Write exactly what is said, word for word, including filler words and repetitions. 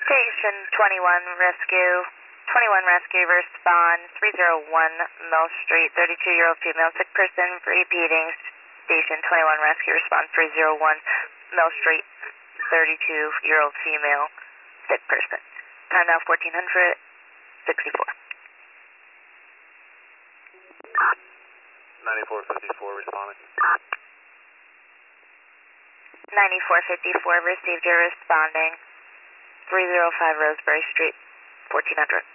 Station twenty-one Rescue. twenty-one Rescue, respond three oh one Mill Street, thirty-two-year-old female sick person, repeating. Station twenty-one Rescue, respond three oh one Mill Street, thirty-two-year-old female sick person. Time now fourteen sixty-four. ninety-four fifty-four responding. ninety-four fifty-four received, you're responding. three oh five Roseberry Street, fourteen hundred.